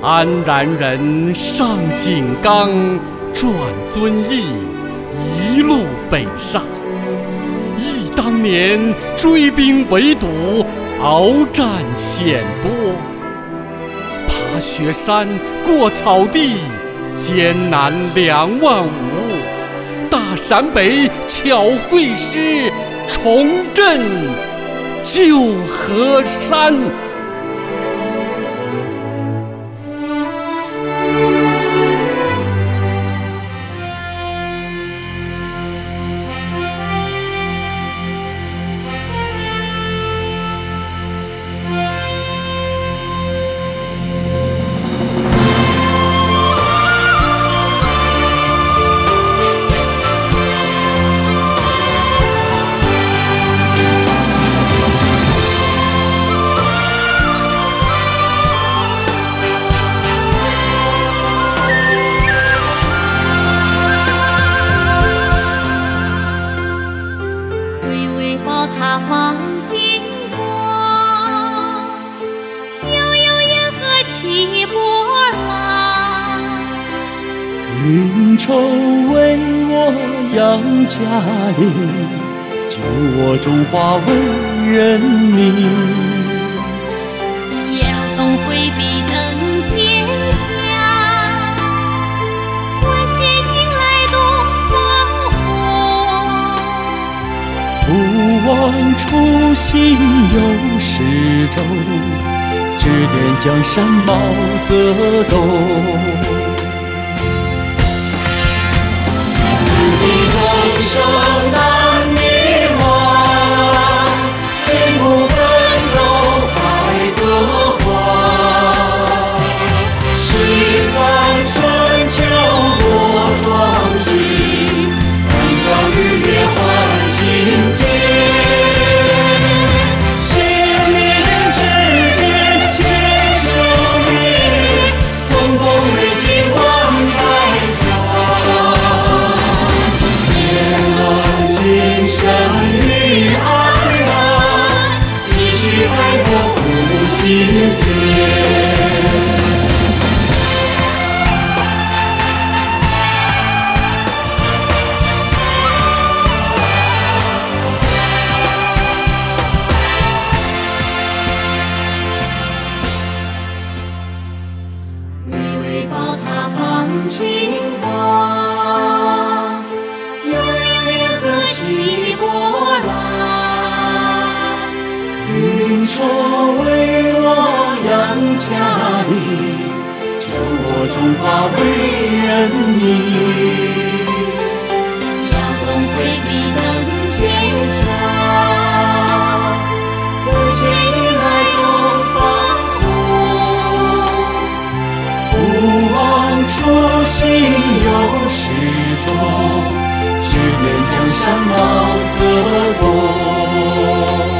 安然人上井冈，转遵义，一路北上。忆当年追兵围堵，鏖战险多。爬雪山，过草地，艰难25000。大陕北巧会师，重振旧河山。 塔放金光，悠悠烟河起波浪。 运筹帷幄扬家岭，救我中华为人民。 摇动挥笔登天下，我先迎来东风火。 不忘初心有始终，指点江山毛泽东。子弟同生难迷惘，艰苦奋斗改革化。13春秋多壮志，敢将日月换青天。 宝塔放金光，悠悠烟河起波浪。 运筹帷幄扬家岭，救我中华为人民。 摇动挥笔登天下，我先迎来东方红。 不忘初心有始终，指点江山毛泽东。